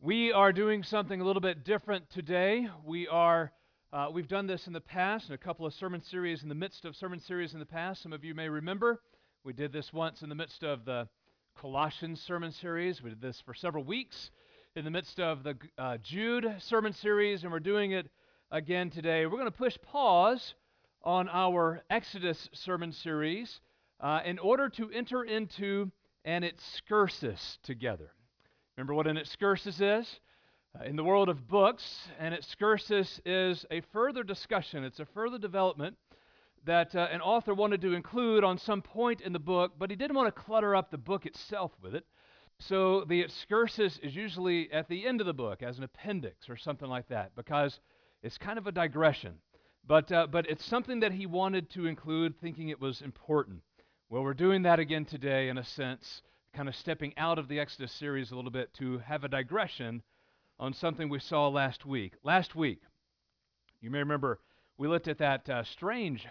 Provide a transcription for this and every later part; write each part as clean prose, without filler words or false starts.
We are doing something a little bit different today. We've done this in the past in a couple of sermon series, in the midst of sermon series in the past. Some of you may remember we did this once in the midst of the Colossians sermon series. We did this for several weeks in the midst of the Jude sermon series, and we're doing it again today. We're going to push pause on our Exodus sermon series in order to enter into an excursus together. Remember what an excursus is? In the world of books, an excursus is a further discussion. It's a further development that an author wanted to include on some point in the book, but he didn't want to clutter up the book itself with it. So the excursus is usually at the end of the book as an appendix or something like that, because it's kind of a digression. But it's something that he wanted to include, thinking it was important. Well, we're doing that again today, in a sense, kind of stepping out of the Exodus series a little bit to have a digression on something we saw last week. Last week, you may remember, we looked at that strange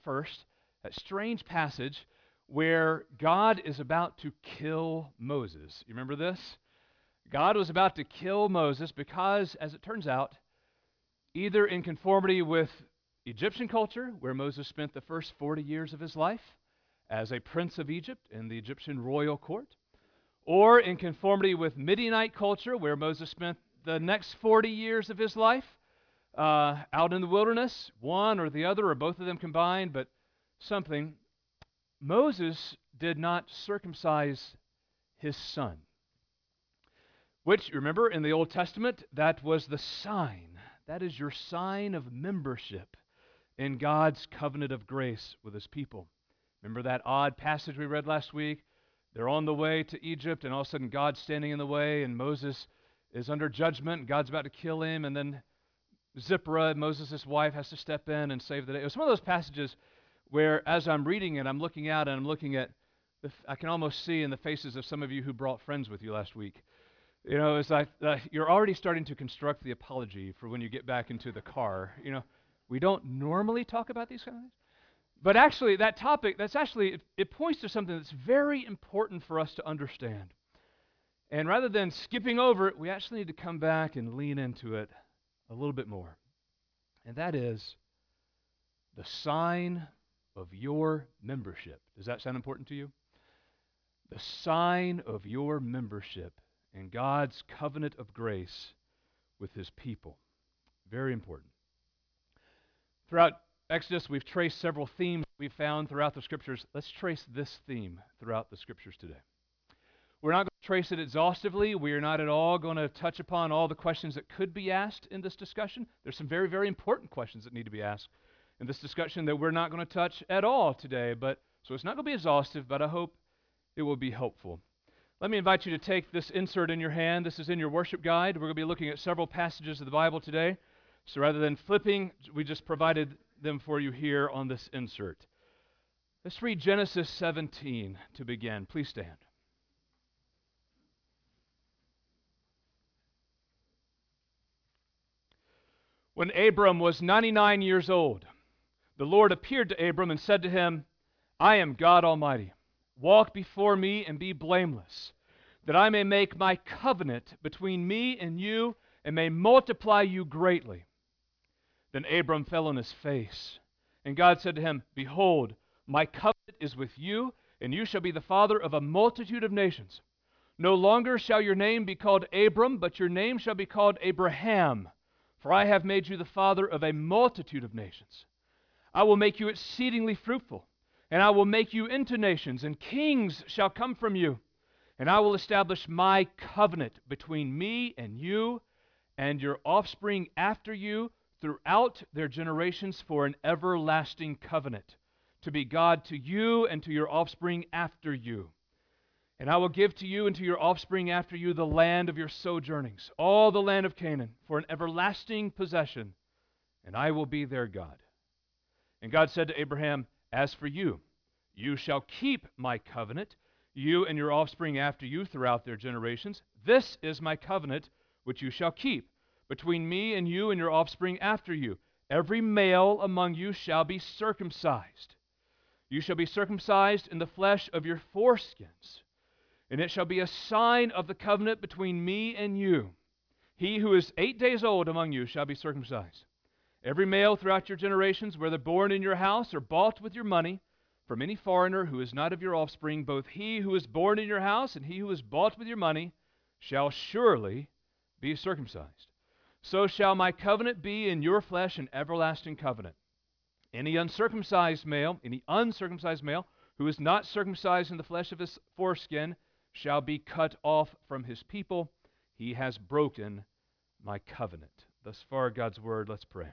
passage where God is about to kill Moses. You remember this? God was about to kill Moses because, as it turns out, either in conformity with Egyptian culture, where Moses spent the first 40 years of his life as a prince of Egypt in the Egyptian royal court, or in conformity with Midianite culture, where Moses spent the next 40 years of his life out in the wilderness, one or the other, or both of them combined, but something. Moses did not circumcise his son, which, remember, in the Old Testament, that was the sign. That is your sign of membership in God's covenant of grace with his people. Remember that odd passage we read last week? They're on the way to Egypt, and all of a sudden God's standing in the way, and Moses is under judgment, and God's about to kill him, and then Zipporah, Moses' wife, has to step in and save the day. It was one of those passages where, as I'm reading it, I'm looking out, and I'm looking at, I can almost see in the faces of some of you who brought friends with you last week. You know, it's like you're already starting to construct the apology for when you get back into the car. You know, we don't normally talk about these kind of things. But actually, that topic, it points to something that's very important for us to understand. And rather than skipping over it, we actually need to come back and lean into it a little bit more. And that is the sign of your membership. Does that sound important to you? The sign of your membership in God's covenant of grace with his people. Very important. Throughout Exodus, we've traced several themes we've found throughout the Scriptures. Let's trace this theme throughout the Scriptures today. We're not going to trace it exhaustively. We are not at all going to touch upon all the questions that could be asked in this discussion. There's some very, very important questions that need to be asked in this discussion that we're not going to touch at all today. So it's not going to be exhaustive, but I hope it will be helpful. Let me invite you to take this insert in your hand. This is in your worship guide. We're going to be looking at several passages of the Bible today. So rather than flipping, we just provided them for you here on this insert. Let's read Genesis 17 to begin. Please stand. When Abram was 99 years old, the Lord appeared to Abram and said to him, I am God Almighty. Walk before me and be blameless, that I may make my covenant between me and you and may multiply you greatly. Then Abram fell on his face, and God said to him, Behold, my covenant is with you, and you shall be the father of a multitude of nations. No longer shall your name be called Abram, but your name shall be called Abraham, for I have made you the father of a multitude of nations. I will make you exceedingly fruitful, and I will make you into nations, and kings shall come from you. And I will establish my covenant between me and you and your offspring after you throughout their generations for an everlasting covenant, to be God to you and to your offspring after you. And I will give to you and to your offspring after you the land of your sojournings, all the land of Canaan, for an everlasting possession, and I will be their God. And God said to Abraham, As for you, you shall keep my covenant, you and your offspring after you throughout their generations. This is my covenant which you shall keep between me and you and your offspring after you. Every male among you shall be circumcised. You shall be circumcised in the flesh of your foreskins, and it shall be a sign of the covenant between me and you. He who is 8 days old among you shall be circumcised. Every male throughout your generations, whether born in your house or bought with your money, from any foreigner who is not of your offspring, both he who is born in your house and he who is bought with your money shall surely be circumcised. So shall my covenant be in your flesh, an everlasting covenant. Any uncircumcised male who is not circumcised in the flesh of his foreskin shall be cut off from his people. He has broken my covenant. Thus far, God's word. Let's pray.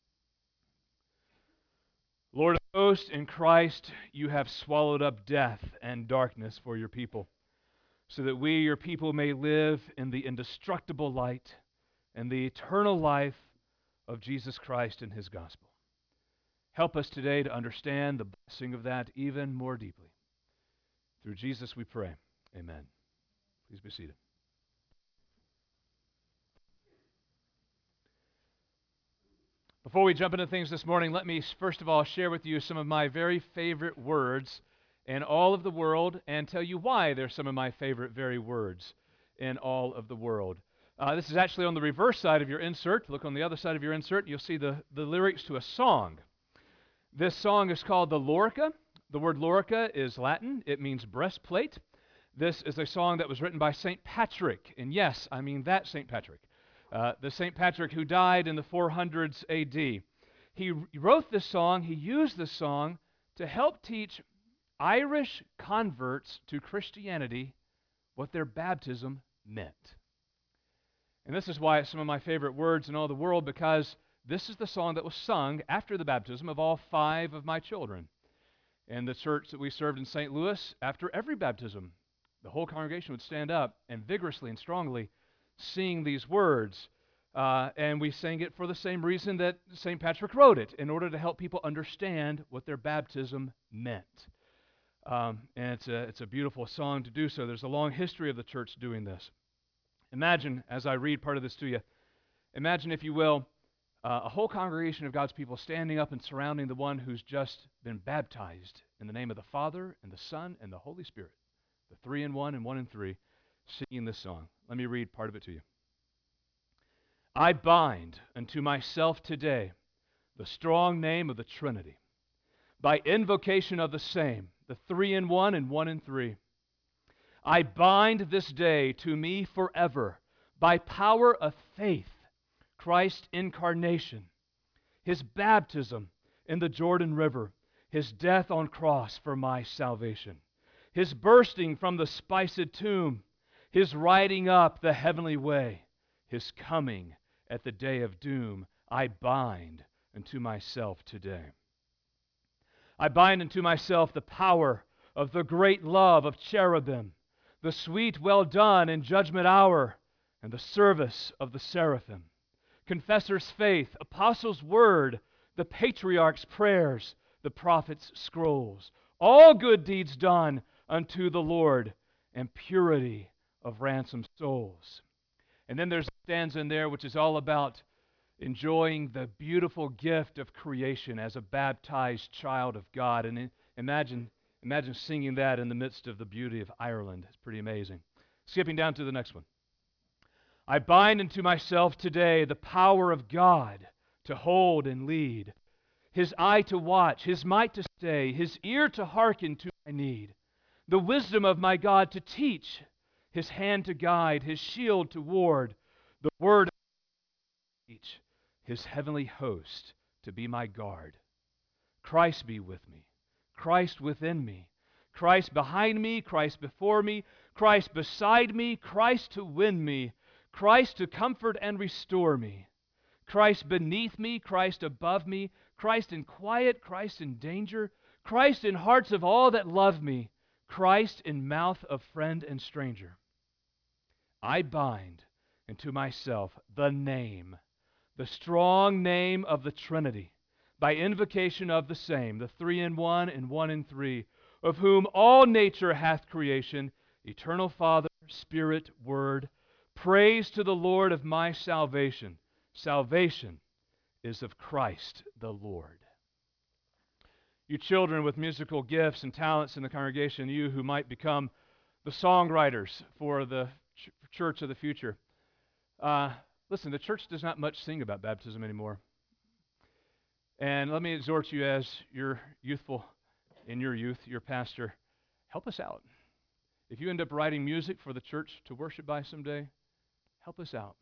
Lord of hosts, in Christ, you have swallowed up death and darkness for your people, so that we, your people, may live in the indestructible light and the eternal life of Jesus Christ and his gospel. Help us today to understand the blessing of that even more deeply. Through Jesus we pray. Amen. Please be seated. Before we jump into things this morning, let me first of all share with you some of my very favorite words in all of the world and tell you why they're some of my favorite very words in all of the world. This is actually on the reverse side of your insert. Look on the other side of your insert, you'll see the lyrics to a song. This song is called the Lorica. The word Lorica is Latin. It means breastplate. This is a song that was written by St. Patrick. And yes, I mean that St. Patrick. The St. Patrick who died in the 400s AD. He wrote this song, he used this song to help teach Irish converts to Christianity what their baptism meant. And this is why it's some of my favorite words in all the world, because this is the song that was sung after the baptism of all 5 of my children. In the church that we served in St. Louis, after every baptism, the whole congregation would stand up and vigorously and strongly sing these words. And we sang it for the same reason that St. Patrick wrote it, in order to help people understand what their baptism meant. And it's a beautiful song to do so. There's a long history of the church doing this. Imagine, as I read part of this to you, imagine, if you will, a whole congregation of God's people standing up and surrounding the one who's just been baptized in the name of the Father and the Son and the Holy Spirit, the 3 in 1 and 1 in 3, singing this song. Let me read part of it to you. I bind unto myself today the strong name of the Trinity, by invocation of the same, the 3 in 1 and 1 in 3. I bind this day to me forever, by power of faith, Christ's incarnation, his baptism in the Jordan River, his death on cross for my salvation, his bursting from the spiced tomb, his riding up the heavenly way, his coming at the day of doom, I bind unto myself today. I bind unto myself the power of the great love of cherubim, the sweet well done in judgment hour, and the service of the seraphim, confessor's faith, apostles' word, the patriarch's prayers, the prophet's scrolls, all good deeds done unto the Lord, and purity of ransomed souls. And then there's a stanza in there which is all about enjoying the beautiful gift of creation as a baptized child of God. And imagine singing that in the midst of the beauty of Ireland. It's pretty amazing. Skipping down to the next one. I bind unto myself today the power of God to hold and lead, his eye to watch, his might to stay, his ear to hearken to my need, the wisdom of my God to teach, his hand to guide, his shield to ward, the word to teach, his heavenly host to be my guard. Christ be with me, Christ within me, Christ behind me, Christ before me, Christ beside me, Christ to win me, Christ to comfort and restore me, Christ beneath me, Christ above me, Christ in quiet, Christ in danger, Christ in hearts of all that love me, Christ in mouth of friend and stranger. I bind into myself the name, the strong name of the Trinity, by invocation of the same, the 3 in 1 and 1 in 3, of whom all nature hath creation, eternal Father, Spirit, Word. Praise to the Lord of my salvation. Salvation is of Christ the Lord. You children with musical gifts and talents in the congregation, you who might become the songwriters for the church of the future, Listen, the church does not much sing about baptism anymore. And let me exhort you as your youthful, in your youth, your pastor, help us out. If you end up writing music for the church to worship by someday, help us out.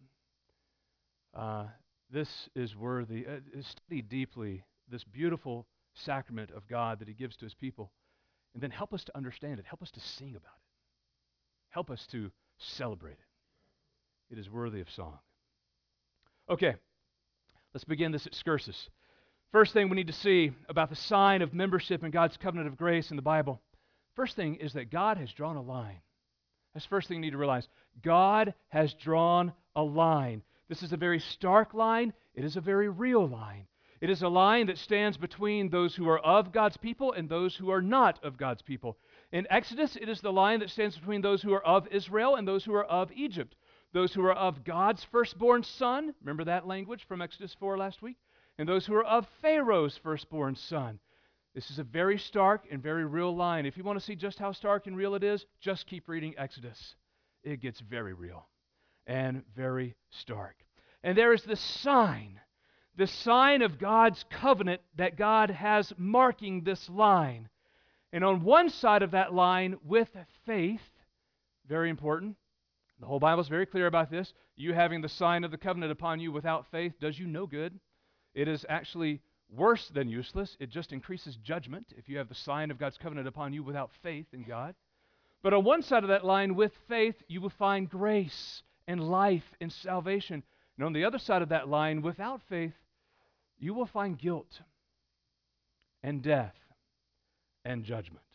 This is worthy. Study deeply this beautiful sacrament of God that he gives to his people. And then help us to understand it. Help us to sing about it. Help us to celebrate it. It is worthy of song. Okay, let's begin this excursus. First thing we need to see about the sign of membership in God's covenant of grace in the Bible. First thing is that God has drawn a line. That's the first thing you need to realize. God has drawn a line. This is a very stark line. It is a very real line. It is a line that stands between those who are of God's people and those who are not of God's people. In Exodus, it is the line that stands between those who are of Israel and those who are of Egypt. Those who are of God's firstborn son, remember that language from Exodus 4 last week? And those who are of Pharaoh's firstborn son. This is a very stark and very real line. If you want to see just how stark and real it is, just keep reading Exodus. It gets very real and very stark. And there is the sign of God's covenant that God has marking this line. And on one side of that line, with faith, very important, the whole Bible is very clear about this. You having the sign of the covenant upon you without faith does you no good. It is actually worse than useless. It just increases judgment if you have the sign of God's covenant upon you without faith in God. But on one side of that line, with faith, you will find grace and life and salvation. And on the other side of that line, without faith, you will find guilt and death and judgment.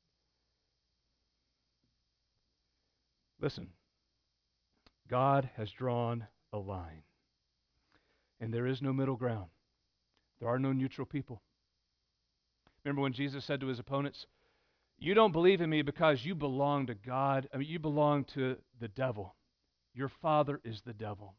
Listen, God has drawn a line, and there is no middle ground. There are no neutral people. Remember when Jesus said to his opponents, you don't believe in me because you belong to God. You belong to the devil. Your father is the devil.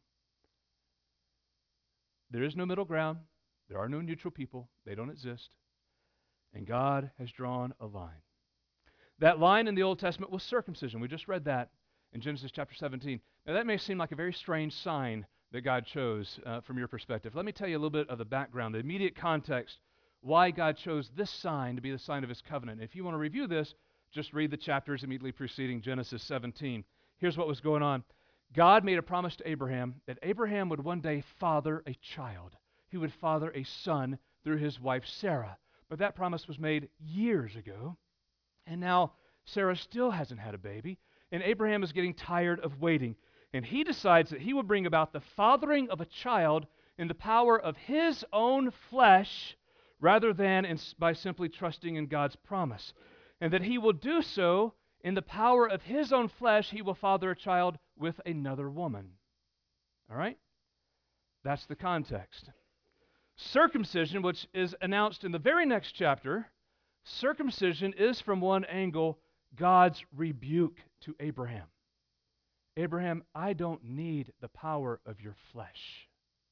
There is no middle ground. There are no neutral people. They don't exist. And God has drawn a line. That line in the Old Testament was circumcision. We just read that in Genesis chapter 17. Now that may seem like a very strange sign that God chose from your perspective. Let me tell you a little bit of the background, the immediate context, why God chose this sign to be the sign of his covenant. If you want to review this, just read the chapters immediately preceding Genesis 17. Here's what was going on. God made a promise to Abraham that Abraham would one day father a child. He would father a son through his wife Sarah. But that promise was made years ago, and now Sarah still hasn't had a baby, and Abraham is getting tired of waiting. And he decides that he will bring about the fathering of a child in the power of his own flesh rather than by simply trusting in God's promise. And that he will do so in the power of his own flesh, he will father a child with another woman. All right? That's the context. Circumcision, which is announced in the very next chapter, circumcision is from one angle God's rebuke to Abraham. Abraham, I don't need the power of your flesh.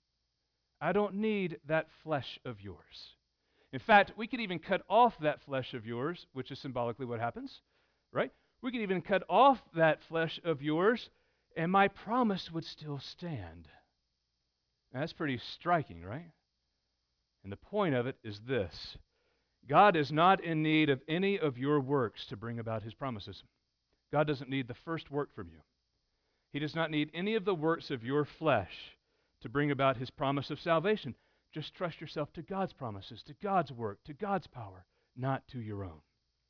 I don't need that flesh of yours. In fact, we could even cut off that flesh of yours, which is symbolically what happens, right? We could even cut off that flesh of yours, and my promise would still stand. Now, that's pretty striking, right? And the point of it is this. God is not in need of any of your works to bring about his promises. God doesn't need the first work from you. He does not need any of the works of your flesh to bring about his promise of salvation. Just trust yourself to God's promises, to God's work, to God's power, not to your own.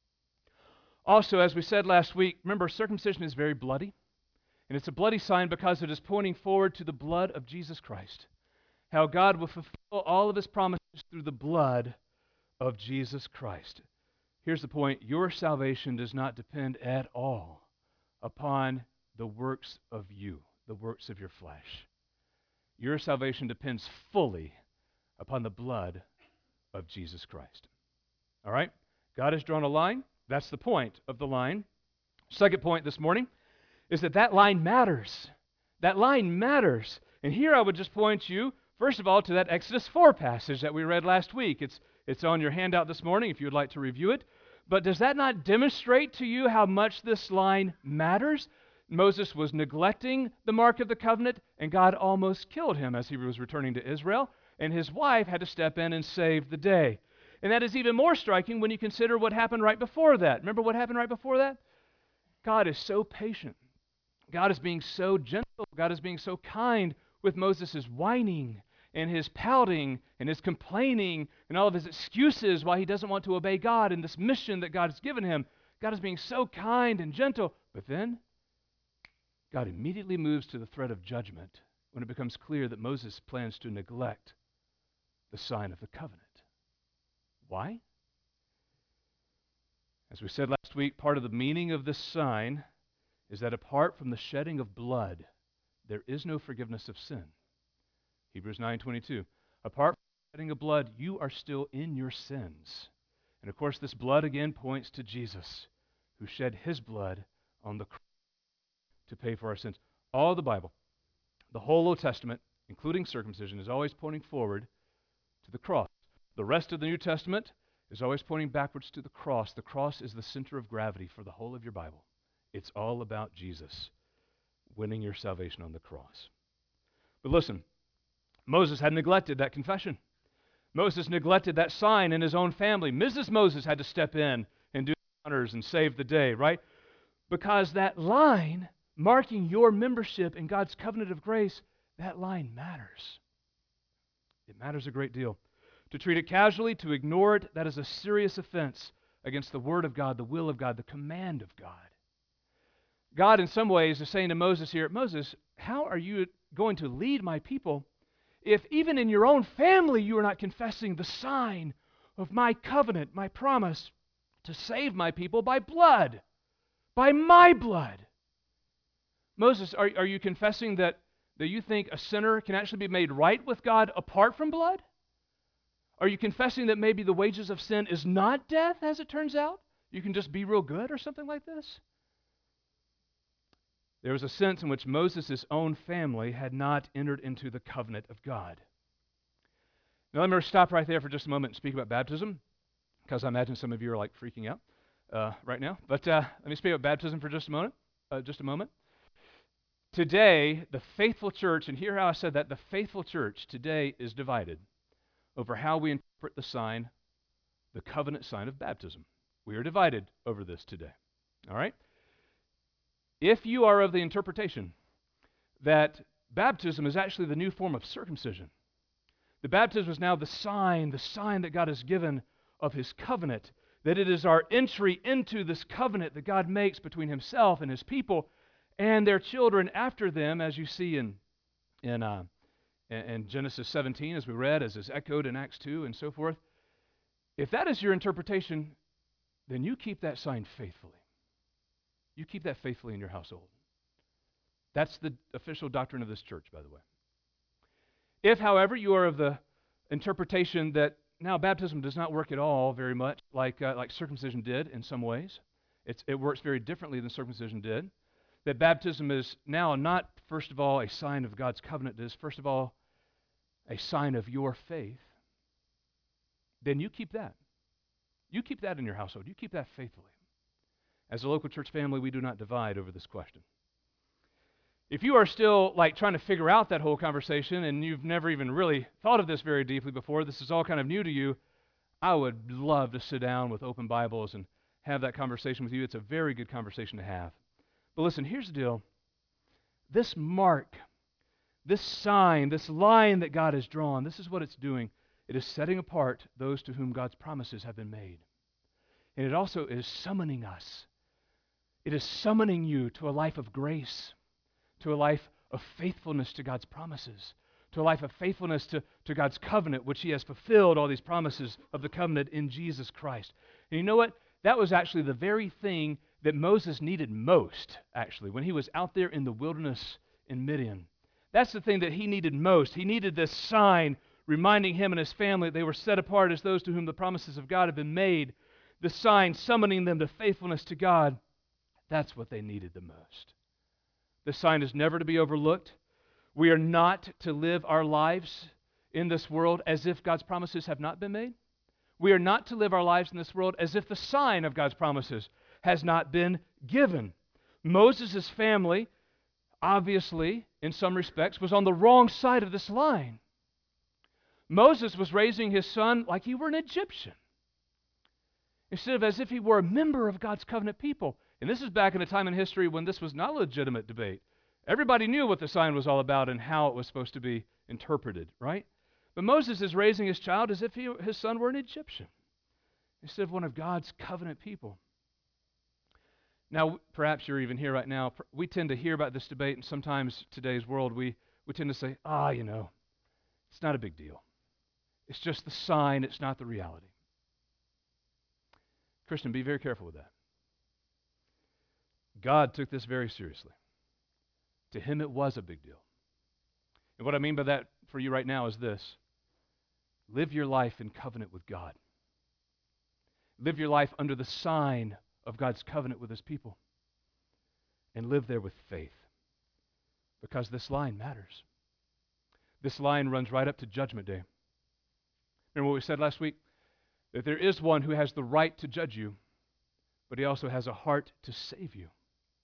Also, as we said last week, remember, circumcision is very bloody. And it's a bloody sign because it is pointing forward to the blood of Jesus Christ. How God will fulfill all of his promises through the blood of Jesus Christ. Here's the point. Your salvation does not depend at all upon the works of you, the works of your flesh. Your salvation depends fully upon the blood of Jesus Christ. All right? God has drawn a line. That's the point of the line. Second point this morning is that line matters. That line matters. And here I would just point you, first of all, to that Exodus 4 passage that we read last week. It's on your handout this morning if you would like to review it. But does that not demonstrate to you how much this line matters? Moses was neglecting the mark of the covenant, and God almost killed him as he was returning to Israel, and his wife had to step in and save the day. And that is even more striking when you consider what happened right before that. Remember what happened right before that? God is so patient. God is being so gentle. God is being so kind with Moses' whining and his pouting and his complaining and all of his excuses why he doesn't want to obey God in this mission that God has given him. God is being so kind and gentle. But then God immediately moves to the threat of judgment when it becomes clear that Moses plans to neglect the sign of the covenant. Why? As we said last week, part of the meaning of this sign is that apart from the shedding of blood, there is no forgiveness of sin. Hebrews 9:22. Apart from the shedding of blood, you are still in your sins. And of course, this blood again points to Jesus, who shed his blood on the cross to pay for our sins. All the Bible, the whole Old Testament, including circumcision, is always pointing forward to the cross. The rest of the New Testament is always pointing backwards to the cross. The cross is the center of gravity for the whole of your Bible. It's all about Jesus winning your salvation on the cross. But listen, Moses had neglected that confession. Moses neglected that sign in his own family. Mrs. Moses had to step in and do the honors and save the day, right? Because that line marking your membership in God's covenant of grace, that line matters. It matters a great deal. To treat it casually, to ignore it, that is a serious offense against the Word of God, the will of God, the command of God. God, in some ways, is saying to Moses here, Moses, how are you going to lead my people if even in your own family you are not confessing the sign of my covenant, my promise to save my people by blood, by my blood? Moses, are you confessing that you think a sinner can actually be made right with God apart from blood? Are you confessing that maybe the wages of sin is not death, as it turns out? You can just be real good or something like this? There was a sense in which Moses' own family had not entered into the covenant of God. Now let me stop right there for just a moment and speak about baptism, because I imagine some of you are like freaking out right now. But let me speak about baptism for just a moment. Today, the faithful church, and hear how I said that, the faithful church today is divided over how we interpret the sign, the covenant sign of baptism. We are divided over this today. All right? If you are of the interpretation that baptism is actually the new form of circumcision, the baptism is now the sign that God has given of his covenant, that it is our entry into this covenant that God makes between himself and his people and their children after them, as you see in Genesis 17, as we read, as is echoed in Acts 2 and so forth. If that is your interpretation, then you keep that sign faithfully. You keep that faithfully in your household. That's the official doctrine of this church, by the way. If, however, you are of the interpretation that now baptism does not work at all very much like circumcision did in some ways, it works very differently than circumcision did, that baptism is now not, first of all, a sign of God's covenant, it is, first of all, a sign of your faith, then you keep that. You keep that in your household. You keep that faithfully. As a local church family, we do not divide over this question. If you are still trying to figure out that whole conversation and you've never even really thought of this very deeply before, this is all kind of new to you, I would love to sit down with open Bibles and have that conversation with you. It's a very good conversation to have. But listen, here's the deal. This mark, this sign, this line that God has drawn, this is what it's doing. It is setting apart those to whom God's promises have been made. And it also is summoning us. It is summoning you to a life of grace, to a life of faithfulness to God's promises, to a life of faithfulness to God's covenant, which he has fulfilled all these promises of the covenant in Jesus Christ. And you know what? That was actually the very thing that Moses needed most, actually, when he was out there in the wilderness in Midian. That's the thing that he needed most. He needed this sign reminding him and his family that they were set apart as those to whom the promises of God have been made. The sign summoning them to faithfulness to God. That's what they needed the most. This sign is never to be overlooked. We are not to live our lives in this world as if God's promises have not been made. We are not to live our lives in this world as if the sign of God's promises has not been given. Moses' family, obviously, in some respects, was on the wrong side of this line. Moses was raising his son like he were an Egyptian, instead of as if he were a member of God's covenant people. And this is back in a time in history when this was not a legitimate debate. Everybody knew what the sign was all about and how it was supposed to be interpreted, right? But Moses is raising his child as if his son were an Egyptian, instead of one of God's covenant people. Now, perhaps you're even here right now. We tend to hear about this debate, and sometimes today's world, we tend to say, it's not a big deal. It's just the sign, it's not the reality. Christian, be very careful with that. God took this very seriously. To him, it was a big deal. And what I mean by that for you right now is this: live your life in covenant with God. Live your life under the sign of God's covenant with his people. And live there with faith. Because this line matters. This line runs right up to Judgment Day. Remember what we said last week? That there is one who has the right to judge you, but he also has a heart to save you.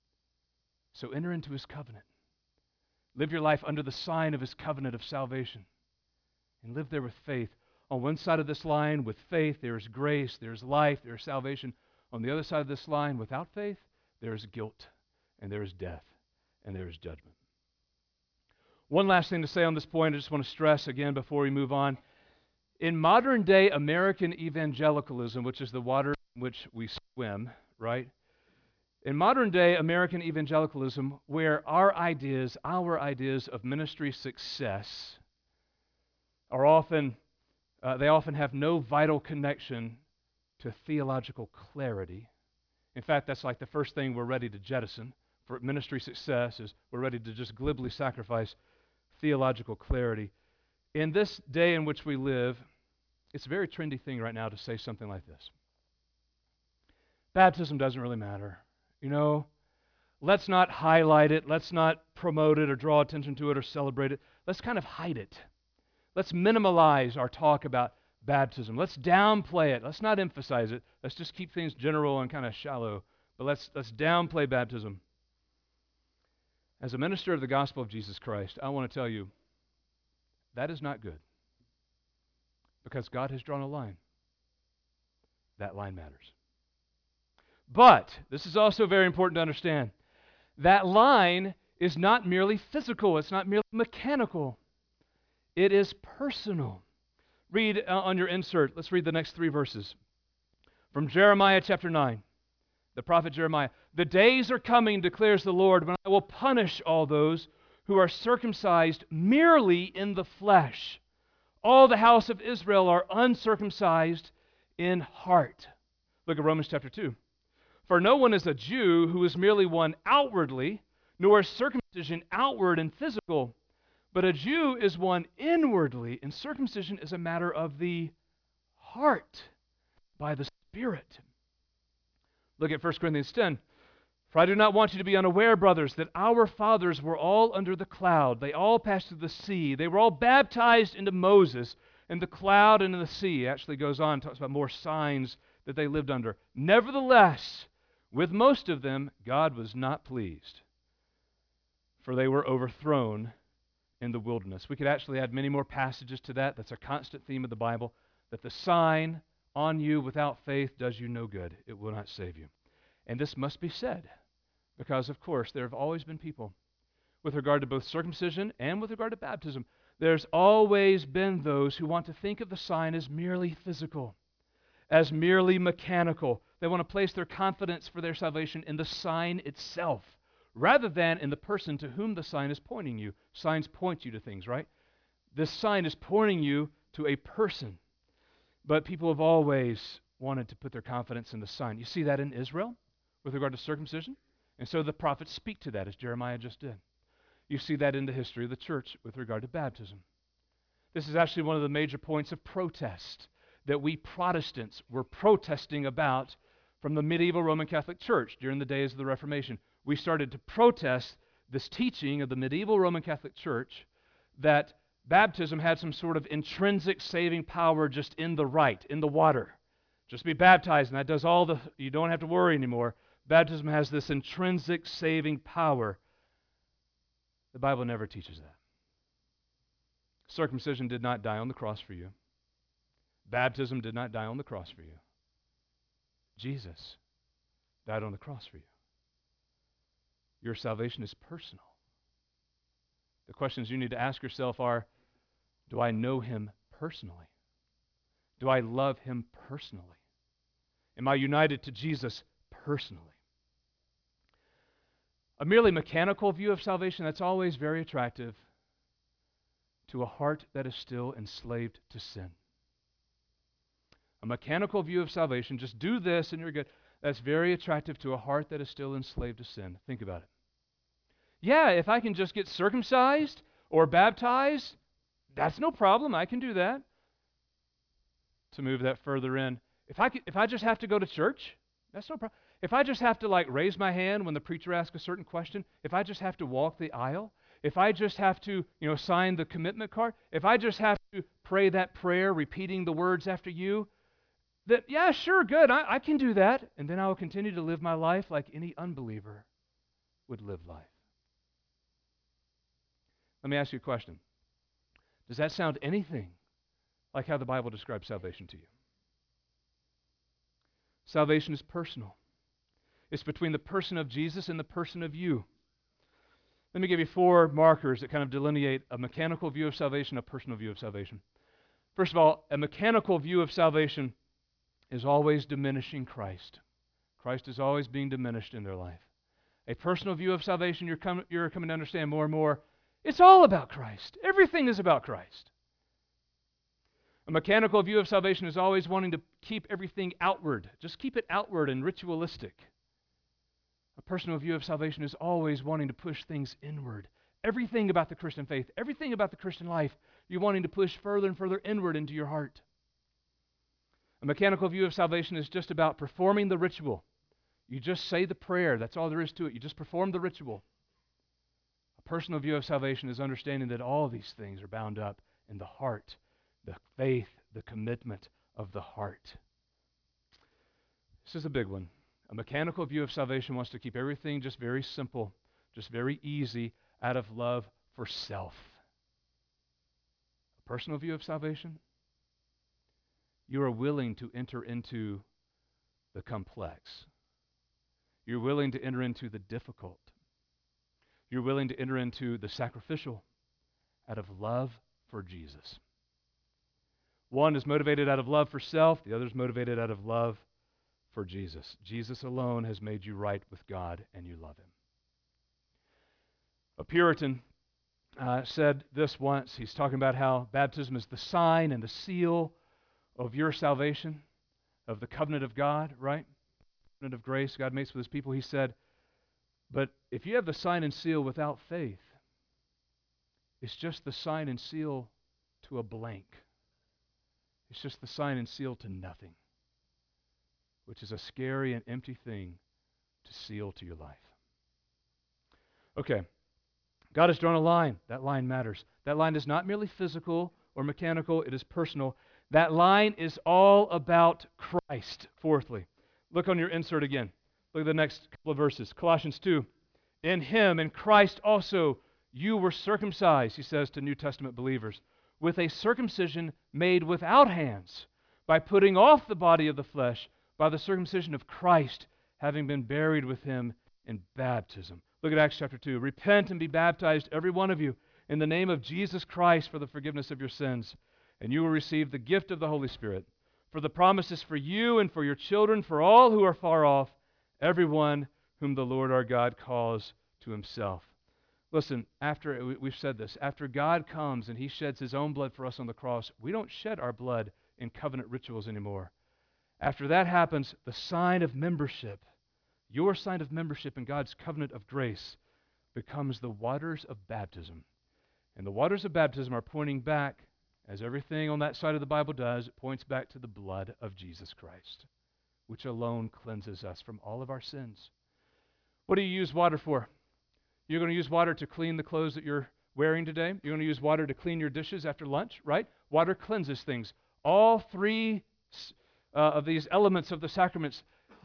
So enter into his covenant. Live your life under the sign of his covenant of salvation. And live there with faith. On one side of this line, with faith, there is grace, there is life, there is salvation. On the other side of this line, without faith, there is guilt, and there is death, and there is judgment. One last thing to say on this point, I just want to stress again before we move on. In modern day American evangelicalism, which is the water in which we swim, right? In modern day American evangelicalism, where our ideas of ministry success are often, they often have no vital connection to theological clarity. In fact, that's like the first thing we're ready to jettison for ministry success, is we're ready to just glibly sacrifice theological clarity. In this day in which we live, it's a very trendy thing right now to say something like this: baptism doesn't really matter. Let's not highlight it, let's not promote it or draw attention to it or celebrate it. Let's kind of hide it. Let's minimalize our talk about baptism. Let's downplay it. Let's not emphasize it. Let's just keep things general and kind of shallow. But let's downplay baptism. As a minister of the gospel of Jesus Christ, I want to tell you, that is not good. Because God has drawn a line. That line matters. But, this is also very important to understand, that line is not merely physical. It's not merely mechanical. It is personal. Read on your insert. Let's read the next 3 verses. From Jeremiah chapter 9. The prophet Jeremiah. The days are coming, declares the Lord, when I will punish all those who are circumcised merely in the flesh. All the house of Israel are uncircumcised in heart. Look at Romans chapter 2. For no one is a Jew who is merely one outwardly, nor is circumcision outward and physical, but a Jew is one inwardly, and circumcision is a matter of the heart, by the Spirit. Look at 1 Corinthians 10. For I do not want you to be unaware, brothers, that our fathers were all under the cloud. They all passed through the sea. They were all baptized into Moses in the cloud and in the sea. It actually goes on, talks about more signs that they lived under. Nevertheless, with most of them, God was not pleased, for they were overthrown in the wilderness. We could actually add many more passages to that. That's a constant theme of the Bible, that the sign on you without faith does you no good. It will not save you. And this must be said, because, of course, there have always been people, with regard to both circumcision and with regard to baptism, there's always been those who want to think of the sign as merely physical, as merely mechanical. They want to place their confidence for their salvation in the sign itself, rather than in the person to whom the sign is pointing you. Signs point you to things, right? This sign is pointing you to a person. But people have always wanted to put their confidence in the sign. You see that in Israel with regard to circumcision. And so the prophets speak to that, as Jeremiah just did. You see that in the history of the church with regard to baptism. This is actually one of the major points of protest that we Protestants were protesting about from the medieval Roman Catholic Church during the days of the Reformation. We started to protest this teaching of the medieval Roman Catholic Church that baptism had some sort of intrinsic saving power just in the rite, in the water. Just be baptized, and that does you don't have to worry anymore. Baptism has this intrinsic saving power. The Bible never teaches that. Circumcision did not die on the cross for you. Baptism did not die on the cross for you. Jesus died on the cross for you. Your salvation is personal. The questions you need to ask yourself are, do I know Him personally? Do I love Him personally? Am I united to Jesus personally? A merely mechanical view of salvation, that's always very attractive to a heart that is still enslaved to sin. A mechanical view of salvation, just do this and you're good, that's very attractive to a heart that is still enslaved to sin. Think about it. Yeah, if I can just get circumcised or baptized, that's no problem. I can do that. To move that further in, if I just have to go to church, that's no problem. If I just have to raise my hand when the preacher asks a certain question, if I just have to walk the aisle, if I just have to, sign the commitment card, if I just have to pray that prayer, repeating the words after you, that, yeah, sure, good, I can do that. And then I will continue to live my life like any unbeliever would live life. Let me ask you a question. Does that sound anything like how the Bible describes salvation to you? Salvation is personal. It's between the person of Jesus and the person of you. Let me give you 4 markers that kind of delineate a mechanical view of salvation, a personal view of salvation. First of all, a mechanical view of salvation is always diminishing Christ. Christ is always being diminished in their life. A personal view of salvation, you're coming to understand more and more, it's all about Christ. Everything is about Christ. A mechanical view of salvation is always wanting to keep everything outward. Just keep it outward and ritualistic. A personal view of salvation is always wanting to push things inward. Everything about the Christian faith, everything about the Christian life, you're wanting to push further and further inward into your heart. A mechanical view of salvation is just about performing the ritual. You just say the prayer. That's all there is to it. You just perform the ritual. A personal view of salvation is understanding that all these things are bound up in the heart, the faith, the commitment of the heart. This is a big one. A mechanical view of salvation wants to keep everything just very simple, just very easy, out of love for self. A personal view of salvation, you are willing to enter into the complex. You're willing to enter into the difficult. You're willing to enter into the sacrificial out of love for Jesus. One is motivated out of love for self, the other is motivated out of love for Jesus. Jesus alone has made you right with God, and you love Him. A Puritan said this once. He's talking about how baptism is the sign and the seal of your salvation, of the covenant of God, right? Covenant of grace God makes with His people. He said, but if you have the sign and seal without faith, it's just the sign and seal to a blank. It's just the sign and seal to nothing, which is a scary and empty thing to seal to your life. Okay, God has drawn a line. That line matters. That line is not merely physical or mechanical, it is personal. That line is all about Christ. Fourthly, look on your insert again. Look at the next couple of verses. Colossians 2. In Him, in Christ also, you were circumcised, he says to New Testament believers, with a circumcision made without hands, by putting off the body of the flesh, by the circumcision of Christ, having been buried with Him in baptism. Look at Acts chapter 2. Repent and be baptized, every one of you, in the name of Jesus Christ for the forgiveness of your sins, and you will receive the gift of the Holy Spirit. For the promise is for you and for your children, for all who are far off, everyone whom the Lord our God calls to Himself. Listen, we've said this, after God comes and He sheds His own blood for us on the cross, we don't shed our blood in covenant rituals anymore. After that happens, the sign of membership, your sign of membership in God's covenant of grace, becomes the waters of baptism. And the waters of baptism are pointing back, as everything on that side of the Bible does, it points back to the blood of Jesus Christ, which alone cleanses us from all of our sins. What do you use water for? You're going to use water to clean the clothes that you're wearing today. You're going to use water to clean your dishes after lunch, right? Water cleanses things. All 3 of these elements of the sacraments,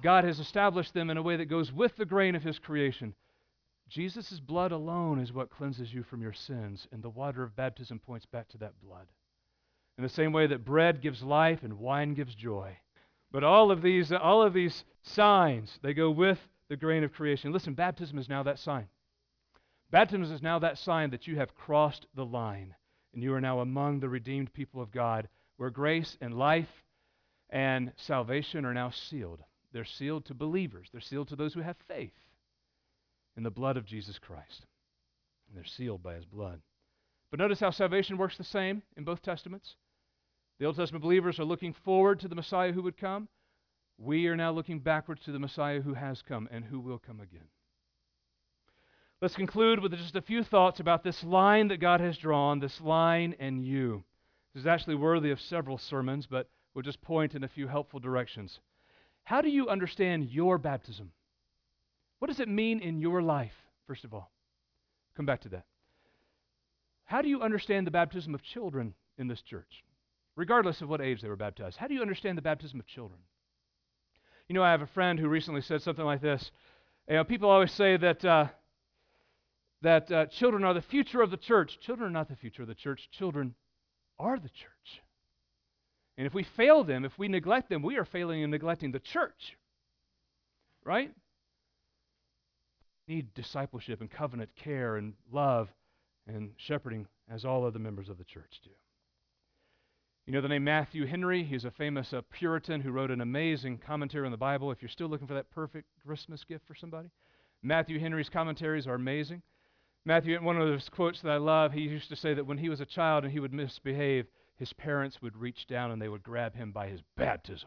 God has established them in a way that goes with the grain of His creation. Jesus' blood alone is what cleanses you from your sins, and the water of baptism points back to that blood. In the same way that bread gives life and wine gives joy. But all of these signs, they go with the grain of creation. Listen, baptism is now that sign. Baptism is now that sign that you have crossed the line, and you are now among the redeemed people of God, where grace and life and salvation are now sealed. They're sealed to believers. They're sealed to those who have faith in the blood of Jesus Christ. And they're sealed by His blood. But notice how salvation works the same in both Testaments. The Old Testament believers are looking forward to the Messiah who would come. We are now looking backwards to the Messiah who has come and who will come again. Let's conclude with just a few thoughts about this line that God has drawn, this line and you. This is actually worthy of several sermons, but we'll just point in a few helpful directions. How do you understand your baptism? What does it mean in your life, first of all? Come back to that. How do you understand the baptism of children in this church? Regardless of what age they were baptized. How do you understand the baptism of children? You know, I have a friend who recently said something like this. You know, people always say that children are the future of the church. Children are not the future of the church. Children are the church. And if we fail them, if we neglect them, we are failing and neglecting the church. Right? We need discipleship and covenant care and love and shepherding as all other members of the church do. You know the name Matthew Henry? He's a famous Puritan who wrote an amazing commentary on the Bible. If you're still looking for that perfect Christmas gift for somebody, Matthew Henry's commentaries are amazing. Matthew, one of those quotes that I love, he used to say that when he was a child and he would misbehave, his parents would reach down and they would grab him by his baptism.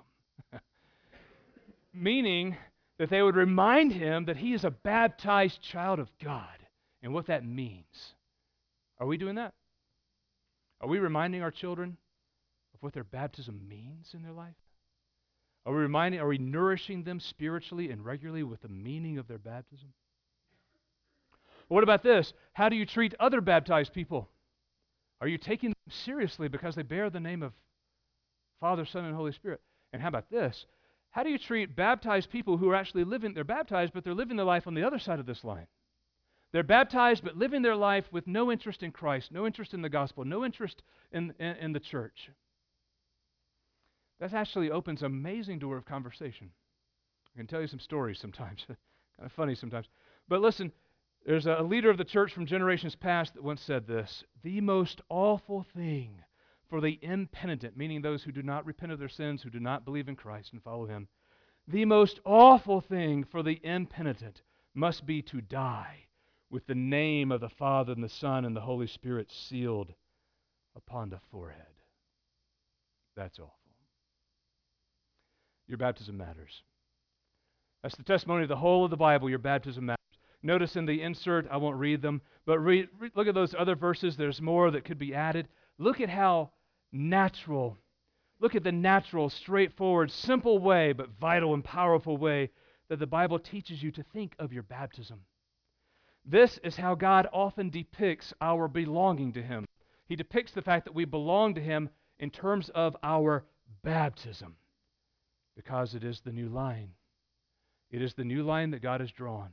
Meaning that they would remind him that he is a baptized child of God and what that means. Are we doing that? Are we reminding our children of what their baptism means in their life? Are we nourishing them spiritually and regularly with the meaning of their baptism? What about this? How do you treat other baptized people? Are you taking them seriously because they bear the name of Father, Son, and Holy Spirit? And how about this? How do you treat baptized people who are actually they're baptized, but they're living their life on the other side of this line? They're baptized, but living their life with no interest in Christ, no interest in the gospel, no interest in the church. That actually opens an amazing door of conversation. I can tell you some stories sometimes, kind of funny sometimes. But listen, there's a leader of the church from generations past that once said this: the most awful thing for the impenitent, meaning those who do not repent of their sins, who do not believe in Christ and follow Him, the most awful thing for the impenitent must be to die with the name of the Father and the Son and the Holy Spirit sealed upon the forehead. That's awful. Your baptism matters. That's the testimony of the whole of the Bible. Your baptism matters. Notice in the insert, I won't read them, but look at those other verses. There's more that could be added. Look at how natural, look at the natural, straightforward, simple way, but vital and powerful way that the Bible teaches you to think of your baptism. This is how God often depicts our belonging to Him. He depicts the fact that we belong to Him in terms of our baptism, because it is the new line. It is the new line that God has drawn.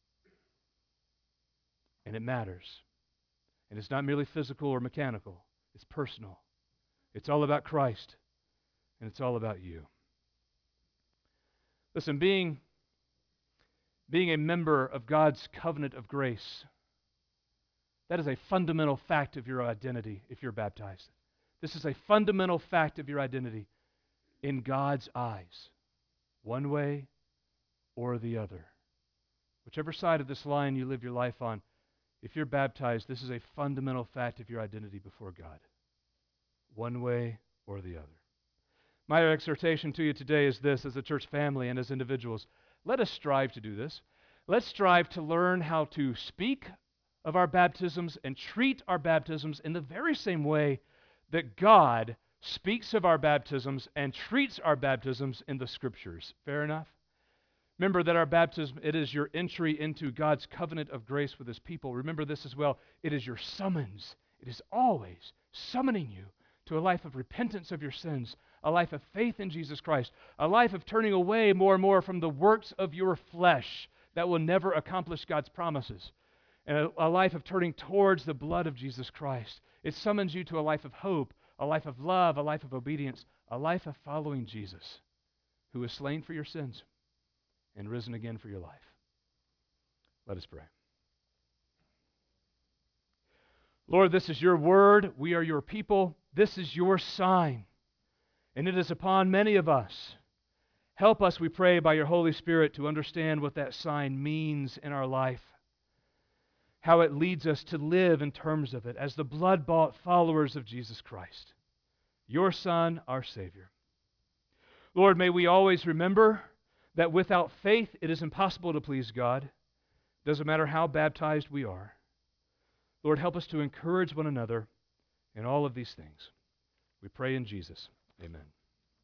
And it matters. And it's not merely physical or mechanical. It's personal. It's all about Christ. And it's all about you. Listen, being a member of God's covenant of grace, that is a fundamental fact of your identity if you're baptized. This is a fundamental fact of your identity in God's eyes, one way or the other. Whichever side of this line you live your life on, if you're baptized, this is a fundamental fact of your identity before God, one way or the other. My exhortation to you today is this: as a church family and as individuals, let us strive to do this. Let's strive to learn how to speak of our baptisms and treat our baptisms in the very same way that God speaks of our baptisms and treats our baptisms in the Scriptures. Fair enough? Remember that our baptism, it is your entry into God's covenant of grace with His people. Remember this as well. It is your summons. It is always summoning you to a life of repentance of your sins, a life of faith in Jesus Christ, a life of turning away more and more from the works of your flesh that will never accomplish God's promises, and a life of turning towards the blood of Jesus Christ. It summons you to a life of hope, a life of love, a life of obedience, a life of following Jesus, who was slain for your sins and risen again for your life. Let us pray. Lord, this is your word. We are your people. This is your sign, and it is upon many of us. Help us, we pray, by your Holy Spirit to understand what that sign means in our life, how it leads us to live in terms of it as the blood-bought followers of Jesus Christ, your Son, our Savior. Lord, may we always remember that without faith it is impossible to please God. Doesn't matter how baptized we are. Lord, help us to encourage one another in all of these things. We pray in Jesus. Amen.